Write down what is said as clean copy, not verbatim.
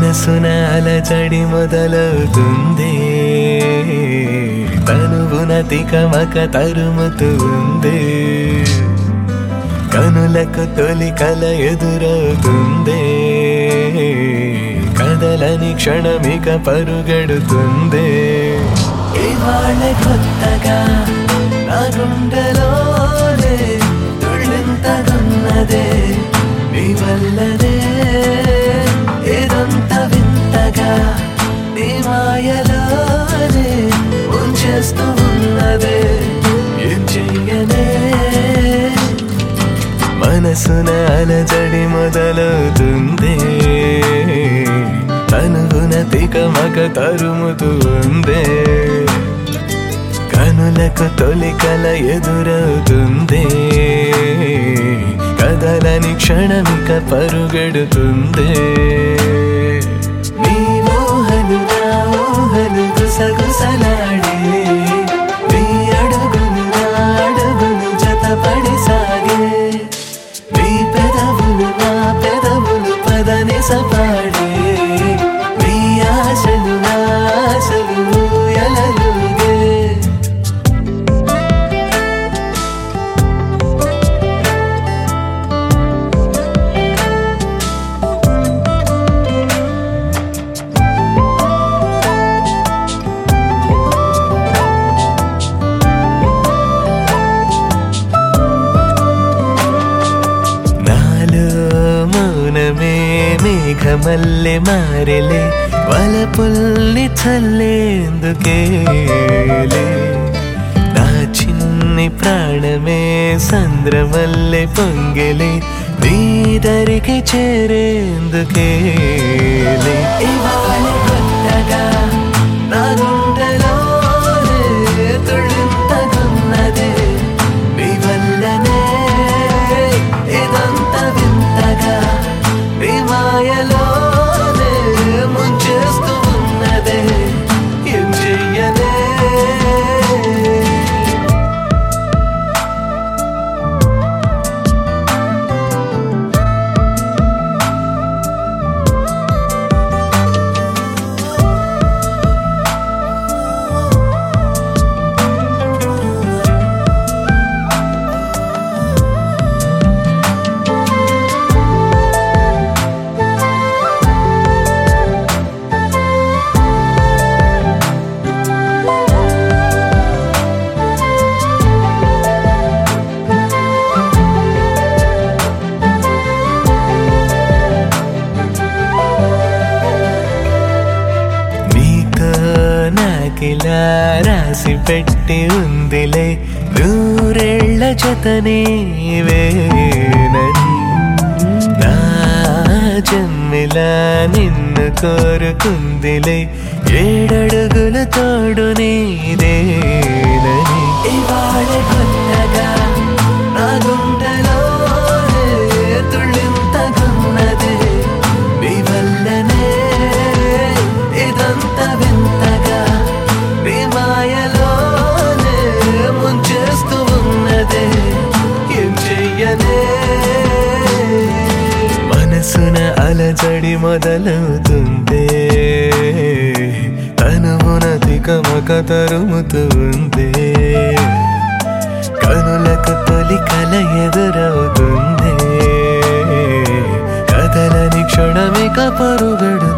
మనసున అలజడి మొదలవుతుంది, తనువున తికమక తరుముతుంది, కనులకు తొలి కల ఎదురవుతుంది, కదలని క్షణమిక పరుగెడుతుంది. ఇవాళ కొత్తగా నా గుండెలోనే తుళ్ళింతగున్నదే, నీ వల్లనే ఏదంత వింతగా నీ మాయలోనే ఉంచేస్తూ ఉన్నదే, ఏం చెయ్యనే. మనసున అలజడి మొదలవుతుంది, తనువున తికమక తరుముతుంది, కనులకు తొలి కల ఎదురవుతుంది, కదలని క్షణమిక పరుగెడుతుంది. నీ ఊహలు నా ఊహలు గుసగుసలాడే, నీ అడుగులు నా అడుగులు జతపడి సాగే, నీ పెదవులు నా పెదవులు పదని సపాడే, నీ ఆశలు నా ఆశలు ఊయలలుగే. మౌనమే మేఘమల్లె మారెలే, వలపుల్ని చల్లేందుకేలే, నా చిన్ని ప్రాణమే సంద్రమల్లె పొంగెలే, నీ దరికి చేరేందుకేలే. ఇవాళ కొత్తగా నా గుండెలోనే తుళ్ళింతగున్నదే, నీ వల్లనే ఏదంత వింతగా నీ మాయలోనే ముంచేస్తూ ఉన్నదే, ఏం చెయ్యనే. నాకిలా రాసి పెట్టి ఉందిలే, నూరేళ్ల జతనే వేనని, నా జన్మిలా నిన్ను కోరుకుందిలే, ఏడడుగుల తోడు నీదేనని. ఇవాళ కొత్తగా నా గుండెలోనే తుళ్ళింతగున్నదే, నీ వల్లనే ఇదంత వింతగా నీ మాయలోనే ముంచేస్తూ ఉన్నదే, ఏం చెయ్యనే. మనసున అలజడి మొదలవుతుంది, తనువున తికమక తరుముతుంది, కనులకు తొలి కల ఎదురవుతుంది, కదలని క్షణమిక పరుగడు